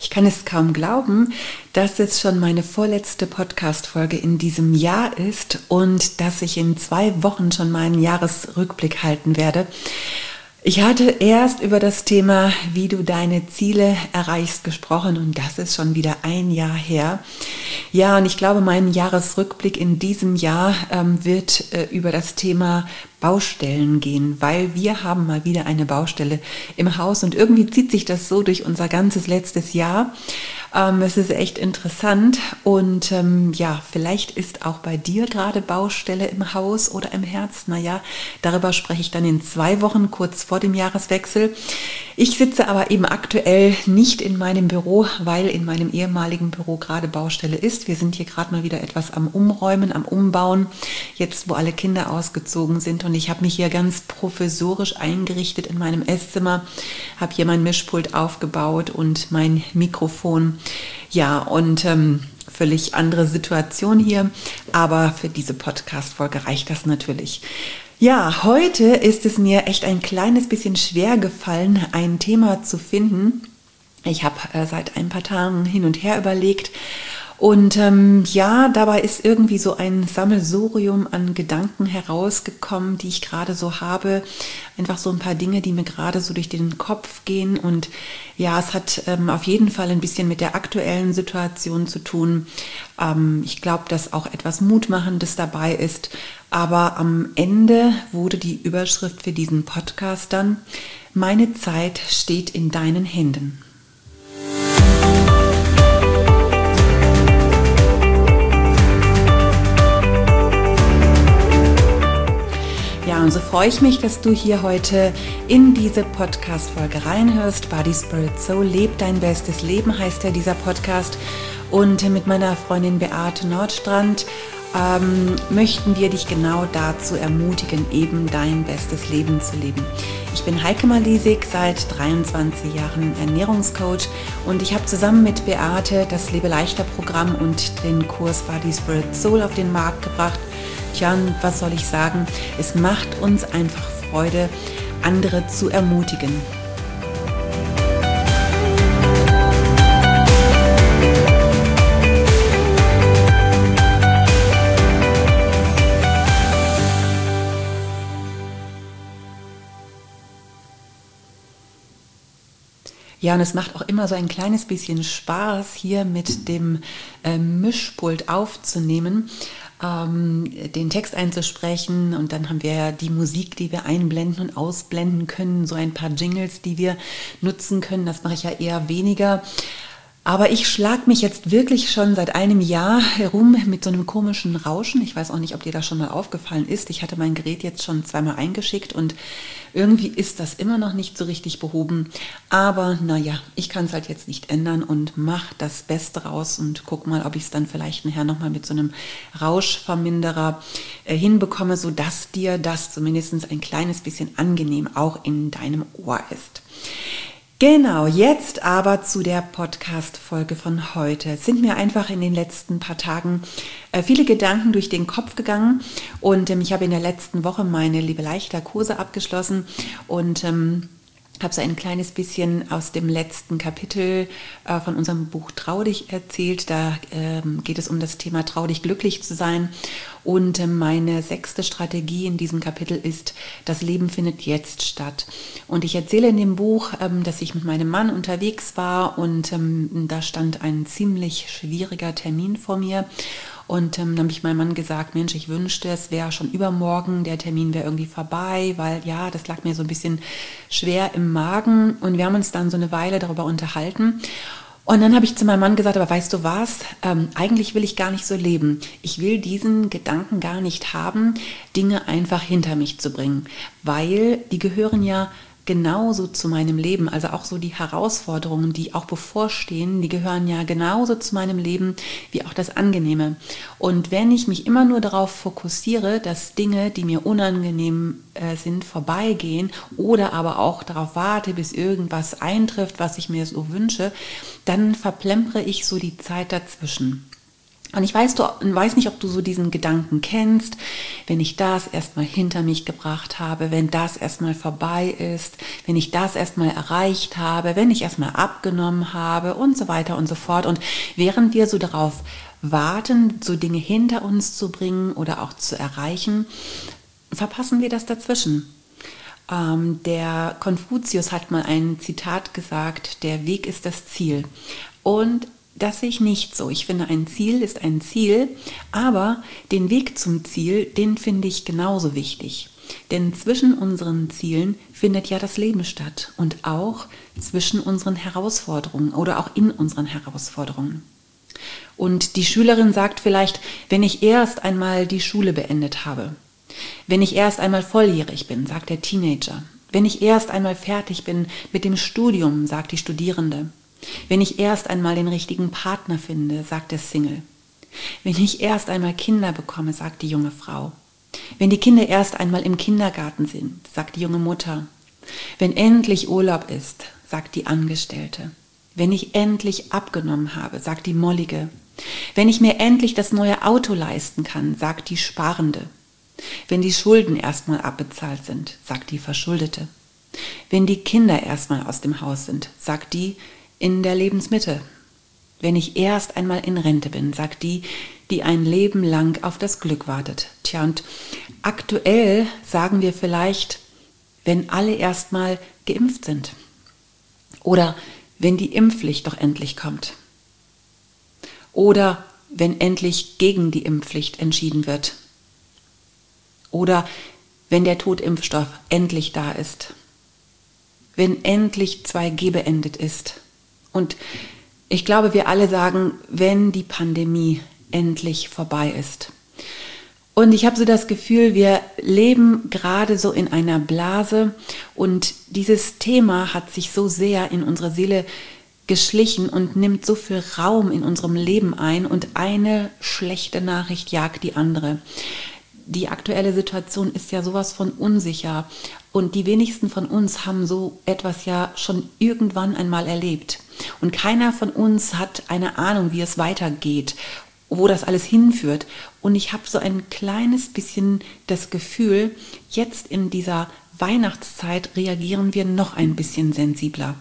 Ich kann es kaum glauben, dass es schon meine vorletzte Podcast-Folge in diesem Jahr ist und dass ich in 2 Wochen schon meinen Jahresrückblick halten werde. Ich hatte erst über das Thema, wie du deine Ziele erreichst, gesprochen und das ist schon wieder ein Jahr her. Ja, und ich glaube, mein Jahresrückblick in diesem Jahr wird über das Thema Baustellen gehen, weil wir haben mal wieder eine Baustelle im Haus und irgendwie zieht sich das so durch unser ganzes letztes Jahr. Es ist echt interessant und ja, vielleicht ist auch bei dir gerade Baustelle im Haus oder im Herz. Naja, darüber spreche ich dann in 2 Wochen, kurz vor dem Jahreswechsel. Ich sitze aber eben aktuell nicht in meinem Büro, weil in meinem ehemaligen Büro gerade Baustelle ist. Wir sind hier gerade mal wieder etwas am Umräumen, am Umbauen, jetzt wo alle Kinder ausgezogen sind. Und ich habe mich hier ganz provisorisch eingerichtet in meinem Esszimmer, habe hier mein Mischpult aufgebaut und mein Mikrofon. Ja, und völlig andere Situation hier, aber für diese Podcast-Folge reicht das natürlich. Ja, heute ist es mir echt ein kleines bisschen schwer gefallen, ein Thema zu finden. Ich habe seit ein paar Tagen hin und her überlegt und ja, dabei ist irgendwie so ein Sammelsurium an Gedanken herausgekommen, die ich gerade so habe. Einfach so ein paar Dinge, die mir gerade so durch den Kopf gehen. Und ja, es hat auf jeden Fall ein bisschen mit der aktuellen Situation zu tun. Ich glaube, dass auch etwas Mutmachendes dabei ist. Aber am Ende wurde die Überschrift für diesen Podcast dann: Meine Zeit steht in deinen Händen. Ja, und so freue ich mich, dass du hier heute in diese Podcast-Folge reinhörst. Body, Spirit, Soul, leb dein bestes Leben heißt ja dieser Podcast. Und mit meiner Freundin Beate Nordstrand möchten wir dich genau dazu ermutigen, eben dein bestes Leben zu leben. Ich bin Heike Malisig, seit 23 Jahren Ernährungscoach und ich habe zusammen mit Beate das Lebe leichter Programm und den Kurs Body, Spirit, Soul auf den Markt gebracht. Tja, und was soll ich sagen? Es macht uns einfach Freude, andere zu ermutigen. Ja, und es macht auch immer so ein kleines bisschen Spaß, hier mit dem Mischpult aufzunehmen, den Text einzusprechen, und dann haben wir ja die Musik, die wir einblenden und ausblenden können, so ein paar Jingles, die wir nutzen können. Das mache ich ja eher weniger. Aber ich schlage mich jetzt wirklich schon seit einem Jahr herum mit so einem komischen Rauschen. Ich weiß auch nicht, ob dir das schon mal aufgefallen ist. Ich hatte mein Gerät jetzt schon 2-mal eingeschickt und irgendwie ist das immer noch nicht so richtig behoben. Aber naja, ich kann es halt jetzt nicht ändern und mache das Beste raus und guck mal, ob ich es dann vielleicht nachher nochmal mit so einem Rauschverminderer hinbekomme, sodass dir das zumindest ein kleines bisschen angenehm auch in deinem Ohr ist. Genau, jetzt aber zu der Podcast-Folge von heute. Es sind mir einfach in den letzten paar Tagen viele Gedanken durch den Kopf gegangen und ich habe in der letzten Woche meine Lebe leichter Kurse abgeschlossen und habe so ein kleines bisschen aus dem letzten Kapitel von unserem Buch Trau dich erzählt. Da geht es um das Thema Trau dich glücklich zu sein. Und meine 6. Strategie in diesem Kapitel ist: Das Leben findet jetzt statt. Und ich erzähle in dem Buch, dass ich mit meinem Mann unterwegs war und da stand ein ziemlich schwieriger Termin vor mir. Und dann habe ich meinem Mann gesagt, Mensch, ich wünschte, es wäre schon übermorgen, der Termin wäre irgendwie vorbei, weil ja, das lag mir so ein bisschen schwer im Magen. Und wir haben uns dann so eine Weile darüber unterhalten. Und dann habe ich zu meinem Mann gesagt, aber weißt du was, eigentlich will ich gar nicht so leben. Ich will diesen Gedanken gar nicht haben, Dinge einfach hinter mich zu bringen, weil die gehören ja genauso zu meinem Leben, also auch so die Herausforderungen, die auch bevorstehen, die gehören ja genauso zu meinem Leben wie auch das Angenehme. Und wenn ich mich immer nur darauf fokussiere, dass Dinge, die mir unangenehm sind, vorbeigehen oder aber auch darauf warte, bis irgendwas eintrifft, was ich mir so wünsche, dann verplempere ich so die Zeit dazwischen. Und ich weiß nicht, ob du so diesen Gedanken kennst, wenn ich das erstmal hinter mich gebracht habe, wenn das erstmal vorbei ist, wenn ich das erstmal erreicht habe, wenn ich erstmal abgenommen habe und so weiter und so fort. Und während wir so darauf warten, so Dinge hinter uns zu bringen oder auch zu erreichen, verpassen wir das dazwischen. Der Konfuzius hat mal ein Zitat gesagt: Der Weg ist das Ziel. Und das sehe ich nicht so. Ich finde, ein Ziel ist ein Ziel, aber den Weg zum Ziel, den finde ich genauso wichtig. Denn zwischen unseren Zielen findet ja das Leben statt und auch zwischen unseren Herausforderungen oder auch in unseren Herausforderungen. Und die Schülerin sagt vielleicht, wenn ich erst einmal die Schule beendet habe, wenn ich erst einmal volljährig bin, sagt der Teenager, wenn ich erst einmal fertig bin mit dem Studium, sagt die Studierende, wenn ich erst einmal den richtigen Partner finde, sagt der Single. Wenn ich erst einmal Kinder bekomme, sagt die junge Frau. Wenn die Kinder erst einmal im Kindergarten sind, sagt die junge Mutter. Wenn endlich Urlaub ist, sagt die Angestellte. Wenn ich endlich abgenommen habe, sagt die Mollige. Wenn ich mir endlich das neue Auto leisten kann, sagt die Sparende. Wenn die Schulden erstmal abbezahlt sind, sagt die Verschuldete. Wenn die Kinder erstmal aus dem Haus sind, sagt die in der Lebensmitte. Wenn ich erst einmal in Rente bin, sagt die, die ein Leben lang auf das Glück wartet. Tja, und aktuell sagen wir vielleicht, wenn alle erstmal geimpft sind. Oder wenn die Impfpflicht doch endlich kommt. Oder wenn endlich gegen die Impfpflicht entschieden wird. Oder wenn der Totimpfstoff endlich da ist. Wenn endlich 2G beendet ist. Und ich glaube, wir alle sagen, wenn die Pandemie endlich vorbei ist. Und ich habe so das Gefühl, wir leben gerade so in einer Blase und dieses Thema hat sich so sehr in unsere Seele geschlichen und nimmt so viel Raum in unserem Leben ein und eine schlechte Nachricht jagt die andere. Die aktuelle Situation ist ja sowas von unsicher und die wenigsten von uns haben so etwas ja schon irgendwann einmal erlebt. Und keiner von uns hat eine Ahnung, wie es weitergeht, wo das alles hinführt. Und ich habe so ein kleines bisschen das Gefühl, jetzt in dieser Weihnachtszeit reagieren wir noch ein bisschen sensibler.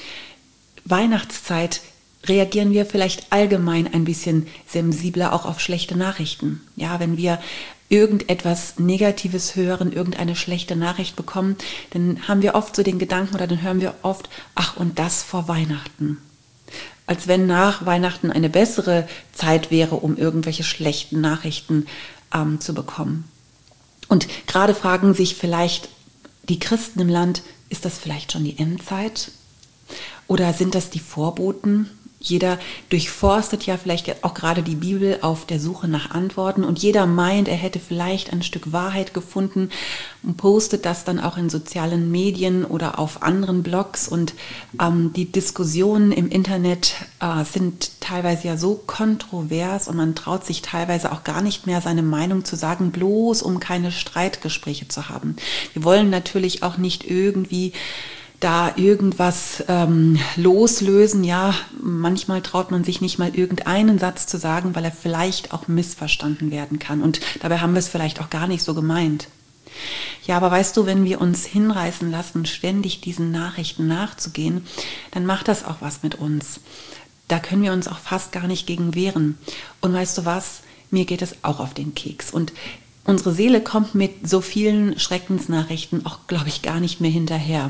Weihnachtszeit reagieren wir vielleicht allgemein ein bisschen sensibler auch auf schlechte Nachrichten. Ja, wenn wir irgendetwas Negatives hören, irgendeine schlechte Nachricht bekommen, dann haben wir oft so den Gedanken oder dann hören wir oft, ach, und das vor Weihnachten. Als wenn nach Weihnachten eine bessere Zeit wäre, um irgendwelche schlechten Nachrichten zu bekommen. Und gerade fragen sich vielleicht die Christen im Land, ist das vielleicht schon die Endzeit? Oder sind das die Vorboten? Jeder durchforstet ja vielleicht auch gerade die Bibel auf der Suche nach Antworten und jeder meint, er hätte vielleicht ein Stück Wahrheit gefunden und postet das dann auch in sozialen Medien oder auf anderen Blogs und die Diskussionen im Internet sind teilweise ja so kontrovers und man traut sich teilweise auch gar nicht mehr seine Meinung zu sagen, bloß um keine Streitgespräche zu haben. Wir wollen natürlich auch nicht irgendwie da irgendwas loslösen, ja, manchmal traut man sich nicht mal irgendeinen Satz zu sagen, weil er vielleicht auch missverstanden werden kann und dabei haben wir es vielleicht auch gar nicht so gemeint. Ja, aber weißt du, wenn wir uns hinreißen lassen, ständig diesen Nachrichten nachzugehen, dann macht das auch was mit uns. Da können wir uns auch fast gar nicht gegen wehren. Und weißt du was, mir geht es auch auf den Keks und unsere Seele kommt mit so vielen Schreckensnachrichten auch, glaube ich, gar nicht mehr hinterher.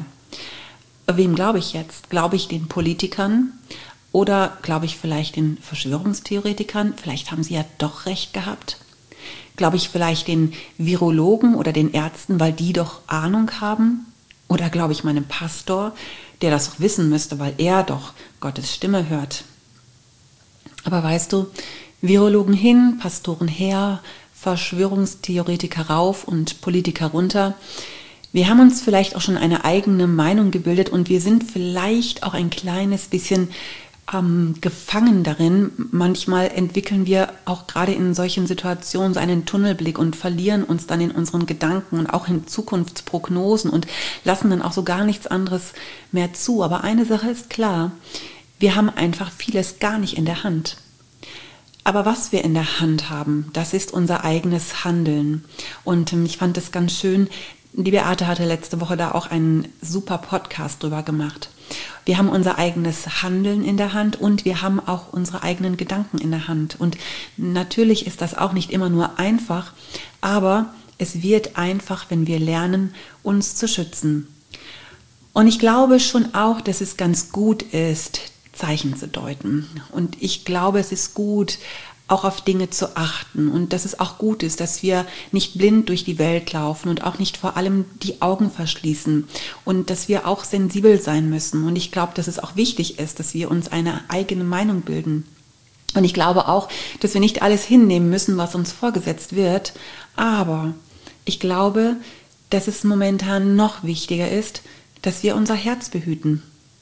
Wem glaube ich jetzt? Glaube ich den Politikern oder glaube ich vielleicht den Verschwörungstheoretikern? Vielleicht haben sie ja doch recht gehabt. Glaube ich vielleicht den Virologen oder den Ärzten, weil die doch Ahnung haben? Oder glaube ich meinem Pastor, der das doch wissen müsste, weil er doch Gottes Stimme hört? Aber weißt du, Virologen hin, Pastoren her, Verschwörungstheoretiker rauf und Politiker runter. Wir haben uns vielleicht auch schon eine eigene Meinung gebildet und wir sind vielleicht auch ein kleines bisschen gefangen darin. Manchmal entwickeln wir auch gerade in solchen Situationen so einen Tunnelblick und verlieren uns dann in unseren Gedanken und auch in Zukunftsprognosen und lassen dann auch so gar nichts anderes mehr zu. Aber eine Sache ist klar, wir haben einfach vieles gar nicht in der Hand. Aber was wir in der Hand haben, das ist unser eigenes Handeln. Und ich fand es ganz schön, die Beate hatte letzte Woche da auch einen super Podcast drüber gemacht. Wir haben unser eigenes Handeln in der Hand und wir haben auch unsere eigenen Gedanken in der Hand. Und natürlich ist das auch nicht immer nur einfach, aber es wird einfach, wenn wir lernen, uns zu schützen. Und ich glaube schon auch, dass es ganz gut ist, Zeichen zu deuten. Und ich glaube, es ist gut, auch auf Dinge zu achten und dass es auch gut ist, dass wir nicht blind durch die Welt laufen und auch nicht vor allem die Augen verschließen und dass wir auch sensibel sein müssen. Und ich glaube, dass es auch wichtig ist, dass wir uns eine eigene Meinung bilden. Und ich glaube auch, dass wir nicht alles hinnehmen müssen, was uns vorgesetzt wird. Aber ich glaube, dass es momentan noch wichtiger ist, dass wir unser Herz behüten.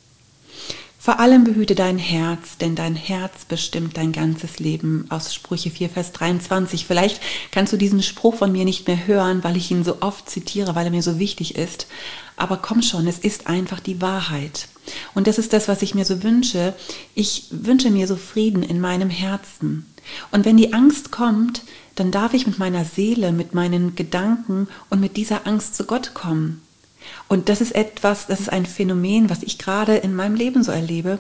Vor allem behüte dein Herz, denn dein Herz bestimmt dein ganzes Leben, aus Sprüche 4, Vers 23. Vielleicht kannst du diesen Spruch von mir nicht mehr hören, weil ich ihn so oft zitiere, weil er mir so wichtig ist. Aber komm schon, es ist einfach die Wahrheit. Und das ist das, was ich mir so wünsche. Ich wünsche mir so Frieden in meinem Herzen. Und wenn die Angst kommt, dann darf ich mit meiner Seele, mit meinen Gedanken und mit dieser Angst zu Gott kommen. Und das ist ein Phänomen, was ich gerade in meinem Leben so erlebe,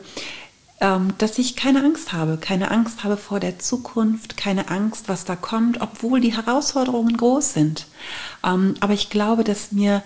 dass ich keine Angst habe vor der Zukunft, keine Angst, was da kommt, obwohl die Herausforderungen groß sind. Aber ich glaube, dass mir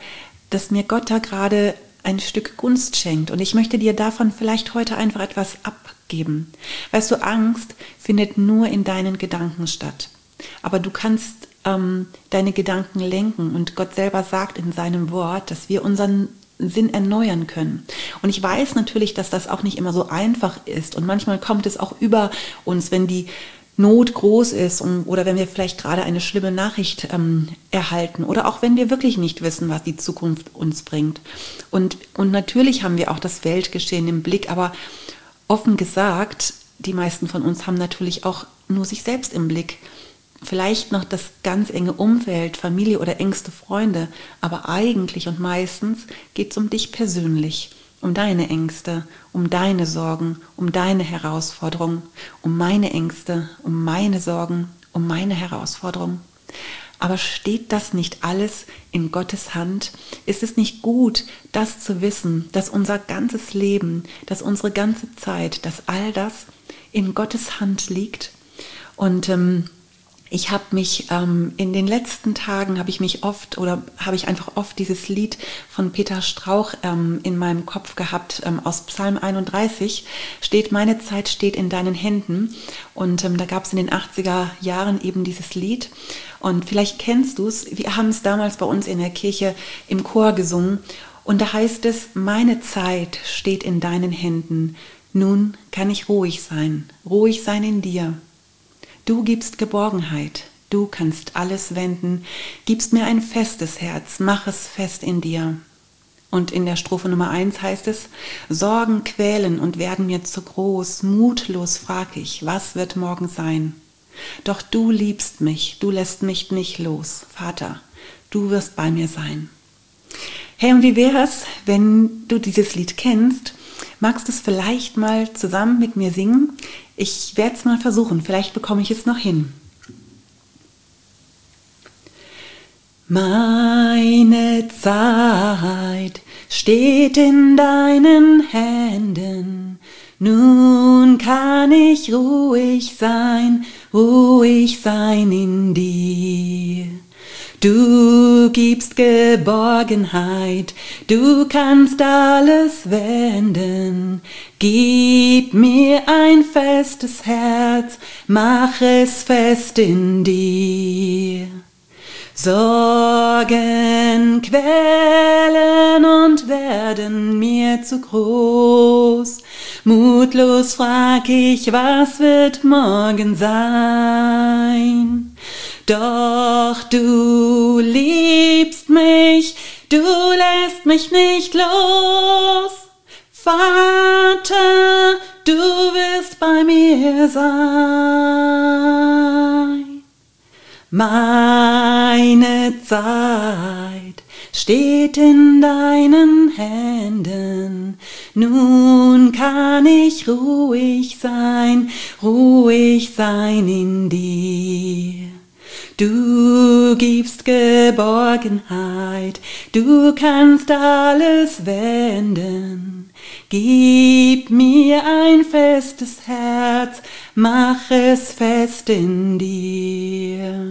Gott da gerade ein Stück Gunst schenkt und ich möchte dir davon vielleicht heute einfach etwas abgeben. Weißt du, Angst findet nur in deinen Gedanken statt, aber du kannst deine Gedanken lenken und Gott selber sagt in seinem Wort, dass wir unseren Sinn erneuern können. Und ich weiß natürlich, dass das auch nicht immer so einfach ist und manchmal kommt es auch über uns, wenn die Not groß ist oder wenn wir vielleicht gerade eine schlimme Nachricht erhalten oder auch wenn wir wirklich nicht wissen, was die Zukunft uns bringt. Und natürlich haben wir auch das Weltgeschehen im Blick, aber offen gesagt, die meisten von uns haben natürlich auch nur sich selbst im Blick. Vielleicht noch das ganz enge Umfeld, Familie oder engste Freunde, aber eigentlich und meistens geht es um dich persönlich, um deine Ängste, um deine Sorgen, um deine Herausforderungen, um meine Ängste, um meine Sorgen, um meine Herausforderungen. Aber steht das nicht alles in Gottes Hand? Ist es nicht gut, das zu wissen, dass unser ganzes Leben, dass unsere ganze Zeit, dass all das in Gottes Hand liegt? Und ich habe mich in den letzten Tagen habe ich einfach oft dieses Lied von Peter Strauch in meinem Kopf gehabt, aus Psalm 31 steht: Meine Zeit steht in deinen Händen. Und da gab es in den 80er Jahren eben dieses Lied. Und vielleicht kennst du es, wir haben es damals bei uns in der Kirche im Chor gesungen. Und da heißt es: Meine Zeit steht in deinen Händen. Nun kann ich ruhig sein in dir. Du gibst Geborgenheit, du kannst alles wenden, gibst mir ein festes Herz, mach es fest in dir. Und in der Strophe Nummer 1 heißt es: Sorgen quälen und werden mir zu groß, mutlos frag ich, was wird morgen sein? Doch du liebst mich, du lässt mich nicht los, Vater, du wirst bei mir sein. Hey, und wie wäre es, wenn du dieses Lied kennst? Magst du es vielleicht mal zusammen mit mir singen? Ich werde es mal versuchen, vielleicht bekomme ich es noch hin. Meine Zeit steht in deinen Händen, nun kann ich ruhig sein in dir. Du gibst Geborgenheit, du kannst alles wenden. Gib mir ein festes Herz, mach es fest in dir. Sorgen quälen und werden mir zu groß. Mutlos frag ich, was wird morgen sein? Doch du liebst mich, du lässt mich nicht los. Vater, du wirst bei mir sein. Meine Zeit steht in deinen Händen. Nun kann ich ruhig sein in dir. Du gibst Geborgenheit, du kannst alles wenden. Gib mir ein festes Herz, mach es fest in dir.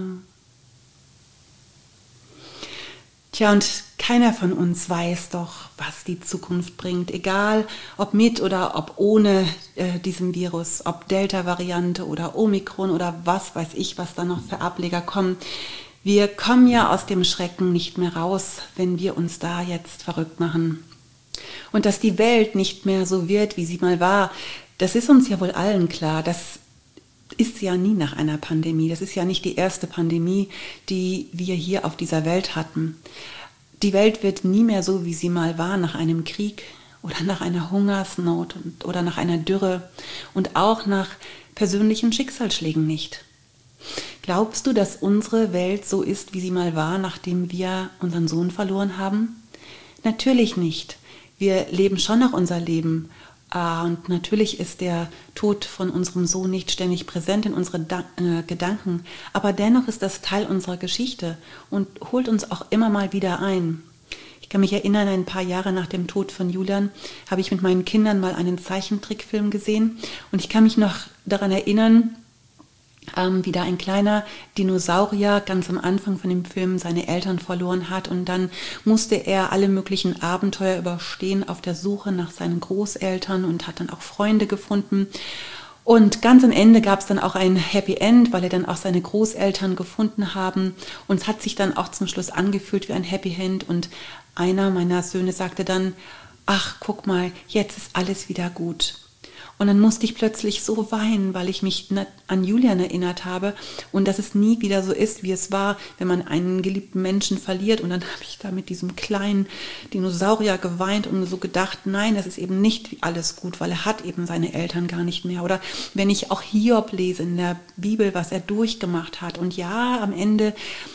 Tja, und keiner von uns weiß doch, was die Zukunft bringt, egal ob mit oder ob ohne diesem Virus, ob Delta-Variante oder Omikron oder was weiß ich, was da noch für Ableger kommen. Wir kommen ja aus dem Schrecken nicht mehr raus, wenn wir uns da jetzt verrückt machen. Und dass die Welt nicht mehr so wird, wie sie mal war, das ist uns ja wohl allen klar. Das ist ja nie nach einer Pandemie. Das ist ja nicht die erste Pandemie, die wir hier auf dieser Welt hatten. Die Welt wird nie mehr so, wie sie mal war, nach einem Krieg oder nach einer Hungersnot oder nach einer Dürre und auch nach persönlichen Schicksalsschlägen nicht. Glaubst du, dass unsere Welt so ist, wie sie mal war, nachdem wir unseren Sohn verloren haben? Natürlich nicht. Wir leben schon noch unser Leben. Und natürlich ist der Tod von unserem Sohn nicht ständig präsent in unseren Gedanken, aber dennoch ist das Teil unserer Geschichte und holt uns auch immer mal wieder ein. Ich kann mich erinnern, ein paar Jahre nach dem Tod von Julian habe ich mit meinen Kindern mal einen Zeichentrickfilm gesehen und ich kann mich noch daran erinnern, wie da ein kleiner Dinosaurier ganz am Anfang von dem Film seine Eltern verloren hat und dann musste er alle möglichen Abenteuer überstehen auf der Suche nach seinen Großeltern und hat dann auch Freunde gefunden. Und ganz am Ende gab es dann auch ein Happy End, weil er dann auch seine Großeltern gefunden haben und es hat sich dann auch zum Schluss angefühlt wie ein Happy End und einer meiner Söhne sagte dann, ach, guck mal, jetzt ist alles wieder gut. Und dann musste ich plötzlich so weinen, weil ich mich an Julian erinnert habe und dass es nie wieder so ist, wie es war, wenn man einen geliebten Menschen verliert. Und dann habe ich da mit diesem kleinen Dinosaurier geweint und so gedacht, nein, das ist eben nicht alles gut, weil er hat eben seine Eltern gar nicht mehr. Oder wenn ich auch Hiob lese in der Bibel, was er durchgemacht hat. Und ja, am Ende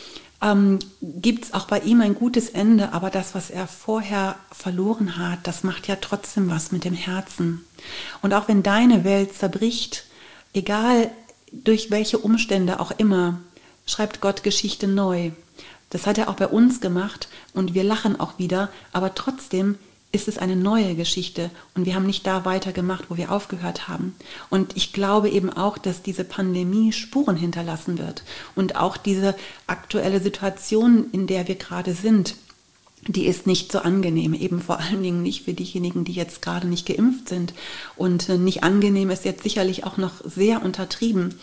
gibt es auch bei ihm ein gutes Ende, aber das, was er vorher verloren hat, das macht ja trotzdem was mit dem Herzen. Und auch wenn deine Welt zerbricht, egal durch welche Umstände auch immer, schreibt Gott Geschichte neu. Das hat er auch bei uns gemacht und wir lachen auch wieder, aber trotzdem ist es eine neue Geschichte und wir haben nicht da weitergemacht, wo wir aufgehört haben. Und ich glaube eben auch, dass diese Pandemie Spuren hinterlassen wird und auch diese aktuelle Situation, in der wir gerade sind, die ist nicht so angenehm, eben vor allen Dingen nicht für diejenigen, die jetzt gerade nicht geimpft sind. Und nicht angenehm ist jetzt sicherlich auch noch sehr untertrieben.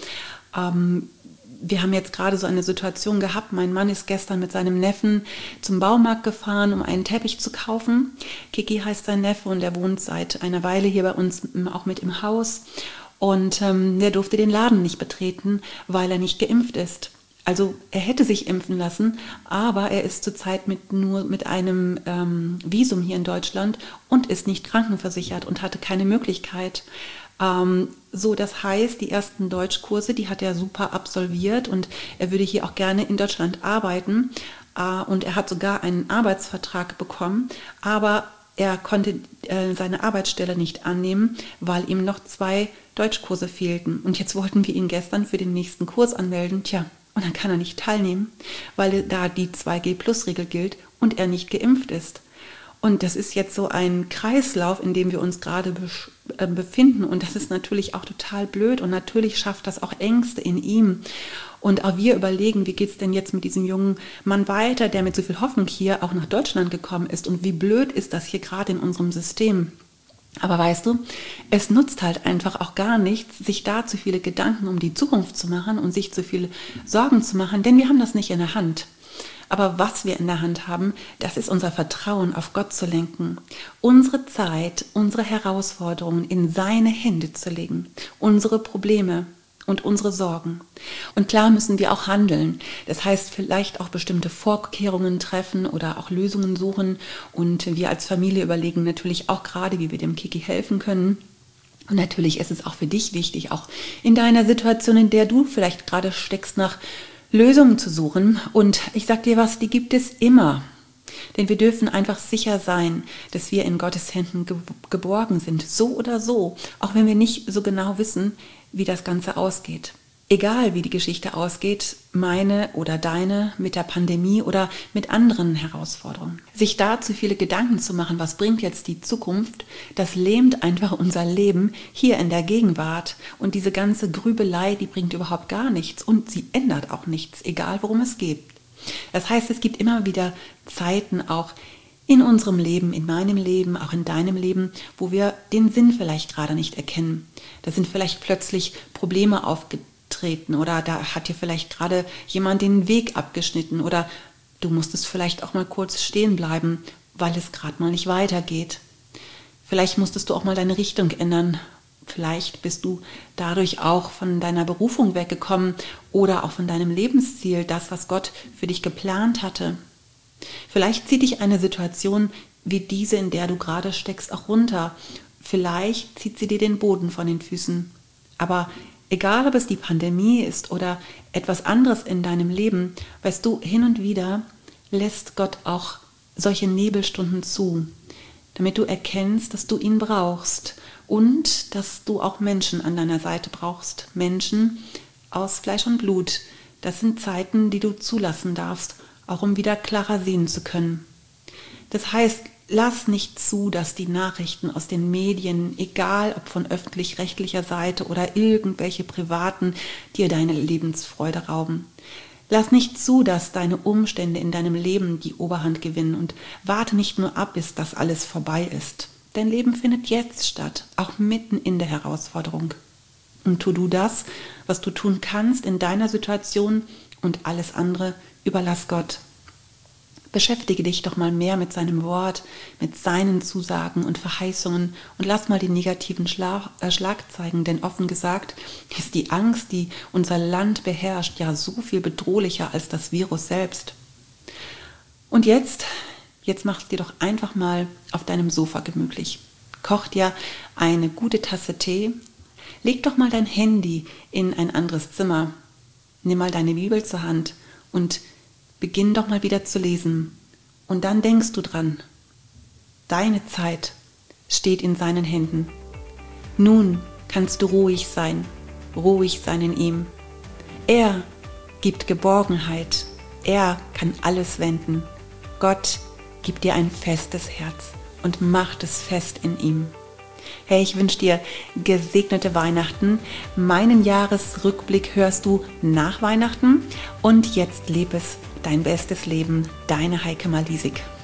Wir haben jetzt gerade so eine Situation gehabt, mein Mann ist gestern mit seinem Neffen zum Baumarkt gefahren, um einen Teppich zu kaufen. Kiki heißt sein Neffe und er wohnt seit einer Weile hier bei uns auch mit im Haus. Und der durfte den Laden nicht betreten, weil er nicht geimpft ist. Also er hätte sich impfen lassen, aber er ist zurzeit nur mit einem Visum hier in Deutschland und ist nicht krankenversichert und hatte keine Möglichkeit. So, das heißt, die ersten Deutschkurse, die hat er super absolviert und er würde hier auch gerne in Deutschland arbeiten und er hat sogar einen Arbeitsvertrag bekommen, aber er konnte seine Arbeitsstelle nicht annehmen, weil ihm noch 2 Deutschkurse fehlten. Und jetzt wollten wir ihn gestern für den nächsten Kurs anmelden. Tja, und dann kann er nicht teilnehmen, weil da die 2G-Plus-Regel gilt und er nicht geimpft ist. Und das ist jetzt so ein Kreislauf, in dem wir uns gerade befinden. Und das ist natürlich auch total blöd. Und natürlich schafft das auch Ängste in ihm. Und auch wir überlegen, wie geht es denn jetzt mit diesem jungen Mann weiter, der mit so viel Hoffnung hier auch nach Deutschland gekommen ist. Und wie blöd ist das hier gerade in unserem System. Aber weißt du, es nutzt halt einfach auch gar nichts, sich da zu viele Gedanken um die Zukunft zu machen und sich zu viele Sorgen zu machen, denn wir haben das nicht in der Hand. Aber was wir in der Hand haben, das ist unser Vertrauen auf Gott zu lenken, unsere Zeit, unsere Herausforderungen in seine Hände zu legen, unsere Probleme und unsere Sorgen. Und klar müssen wir auch handeln. Das heißt, vielleicht auch bestimmte Vorkehrungen treffen oder auch Lösungen suchen. Und wir als Familie überlegen natürlich auch gerade, wie wir dem Kiki helfen können. Und natürlich ist es auch für dich wichtig, auch in deiner Situation, in der du vielleicht gerade steckst, nach Lösungen zu suchen. Und ich sag dir was, die gibt es immer. Denn wir dürfen einfach sicher sein, dass wir in Gottes Händen geborgen sind, so oder so, auch wenn wir nicht so genau wissen, wie das Ganze ausgeht. Egal wie die Geschichte ausgeht, meine oder deine, mit der Pandemie oder mit anderen Herausforderungen. Sich da zu viele Gedanken zu machen, was bringt jetzt die Zukunft, das lähmt einfach unser Leben hier in der Gegenwart. Und diese ganze Grübelei, die bringt überhaupt gar nichts und sie ändert auch nichts, egal worum es geht. Das heißt, es gibt immer wieder Zeiten auch in unserem Leben, in meinem Leben, auch in deinem Leben, wo wir den Sinn vielleicht gerade nicht erkennen. Da sind vielleicht plötzlich Probleme aufgetreten oder da hat dir vielleicht gerade jemand den Weg abgeschnitten oder du musstest vielleicht auch mal kurz stehen bleiben, weil es gerade mal nicht weitergeht. Vielleicht musstest du auch mal deine Richtung ändern. Vielleicht bist du dadurch auch von deiner Berufung weggekommen oder auch von deinem Lebensziel, das, was Gott für dich geplant hatte. Vielleicht zieht dich eine Situation wie diese, in der du gerade steckst, auch runter. Vielleicht zieht sie dir den Boden von den Füßen. Aber egal, ob es die Pandemie ist oder etwas anderes in deinem Leben, weißt du, hin und wieder lässt Gott auch solche Nebelstunden zu, damit du erkennst, dass du ihn brauchst und dass du auch Menschen an deiner Seite brauchst. Menschen aus Fleisch und Blut. Das sind Zeiten, die du zulassen darfst, auch um wieder klarer sehen zu können. Das heißt, lass nicht zu, dass die Nachrichten aus den Medien, egal ob von öffentlich-rechtlicher Seite oder irgendwelche privaten, dir deine Lebensfreude rauben. Lass nicht zu, dass deine Umstände in deinem Leben die Oberhand gewinnen und warte nicht nur ab, bis das alles vorbei ist. Dein Leben findet jetzt statt, auch mitten in der Herausforderung. Und tu du das, was du tun kannst in deiner Situation und alles andere überlass Gott. Beschäftige dich doch mal mehr mit seinem Wort, mit seinen Zusagen und Verheißungen und lass mal die negativen Schlagzeilen, denn offen gesagt ist die Angst, die unser Land beherrscht, ja so viel bedrohlicher als das Virus selbst. Und jetzt mach es dir doch einfach mal auf deinem Sofa gemütlich. Koch dir eine gute Tasse Tee, leg doch mal dein Handy in ein anderes Zimmer, nimm mal deine Bibel zur Hand und beginn doch mal wieder zu lesen. Und dann denkst du dran, deine Zeit steht in seinen Händen. Nun kannst du ruhig sein in ihm. Er gibt Geborgenheit. Er kann alles wenden. Gott gibt dir ein festes Herz und macht es fest in ihm. Hey, ich wünsche dir gesegnete Weihnachten. Meinen Jahresrückblick hörst du nach Weihnachten. Und jetzt leb es, dein bestes Leben, deine Heike Malisik.